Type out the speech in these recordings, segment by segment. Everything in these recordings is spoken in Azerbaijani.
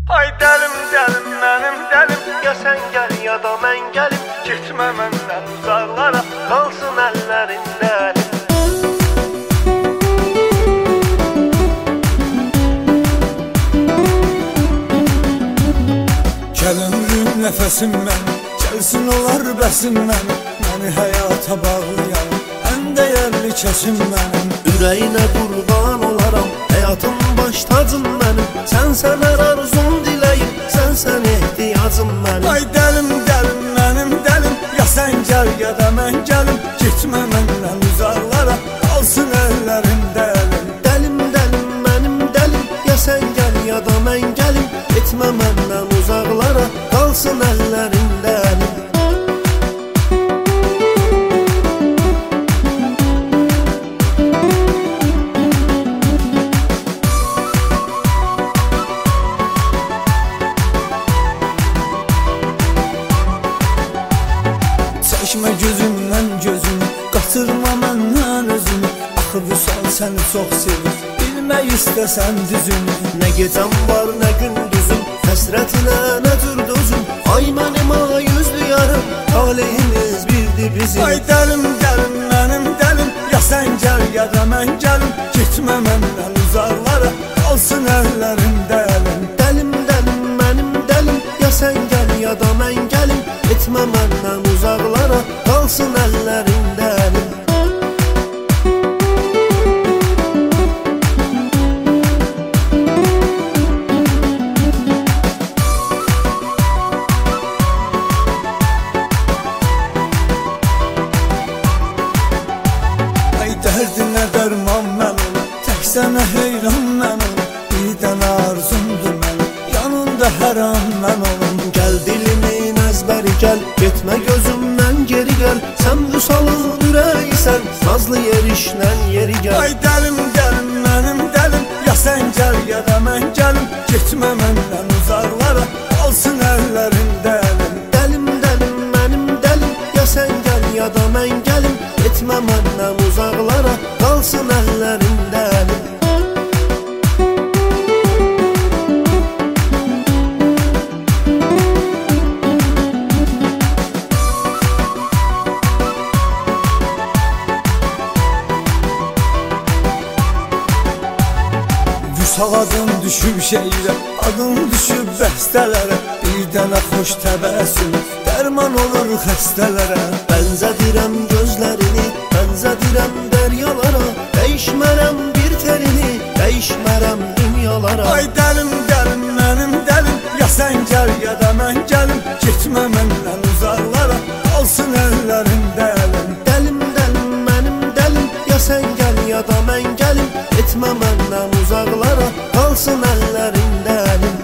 Ay dəlim dəlim mənim dəlim, ya sən gəl ya da mən gəlim. Getmə məndən uzaqlara, qalsın əllərində əlim. Gəl ömrüm nəfəsim mənim, gəlsin olar bəsim mənim. Məni həyata bağlayan ən dəyərli kəsim mənim. Ürəyinə qurban olaram, həyatım baş tacım mənim. Sən hər arzum diləyim, sən ehtiyacım mənim. Ay dəlim dəlim mənim dəlim, ya sən gəl ya da mən gəlim. Getmə məndən uzaqlara, qalsın əllərində əlim. Dəlim dəlim mənim dəlim, ya sən gəl ya da mən gəlim. Getmə məndən uzaqlara, qalsın əllərində əlim. Çəkmə gözümdən gözümü, qatırma məndən özümü. Axı vüsal səni çox sevir, bilmək istəsən düzünü. Nə gecəm var, nə gündüzüm, həsrətinə nə dürdüzüm. Ay mənim ayüzlü yarım, talihimiz birdi bizim. Ay dəlim dəlim mənim dəlim, ya sən gəl ya da mən gəlim. Getmə məndən uzaqlara, qalsın əllərində əlim. Dəlim dəlim mənim dəlim, ya sən gəl ya da mən gəlim. Getmə məndən uzaqlara, qalsın əllərində əlim. Ay dərdinə dərman mən olum, tək sənə heyran mən olum. Bir dənə arzumdur mənim, yanında hər an mən olum. Gəl dilimin əzbəri gəl, getmə gözümdən geri gəl. Sən vüsalın ürəyisən, nazlı yerişdən yeri gəl. Ay dəlim dəlim mənim dəlim, ya sən gəl ya da mən gəlim. Getmə məndən uzaqlara, qalsın əllərində əlim. Dəlim dəlim mənim dəlim, ya sən gəl ya da mən gəlim. Getmə məndən uzaqlara, qalsın əllərində əlim. Vüsaladım düşüb şeirə, adım düşüb bəstələrə. Bir dənə xoş təbəssüm, dərman olur xəstələrə. Bənzədirəm gözlərini, bənzədirəm dəryalara. Dəyişmərəm bir terini, dəyişmərəm dünyalara. Ay dəlim dəlim mənim dəlim, ya sən gəl ya da mən gəlim. Getmə məndən uzaqlara, qalsın əllərində əlim. Dəlim dəlim mənim dəlim, ya sən gəl ya da mən gəlim. Getmə məndən uzaqlara, qalsın əllərində əlim.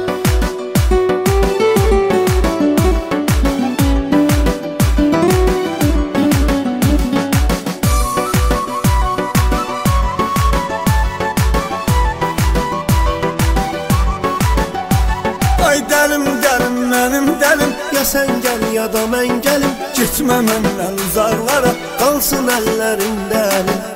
Ay dəlim dəlim mənim dəlim, Ya sən gəl ya da mən gəlim. getmə məndən uzaqlara, Qalsın əllərində əlim.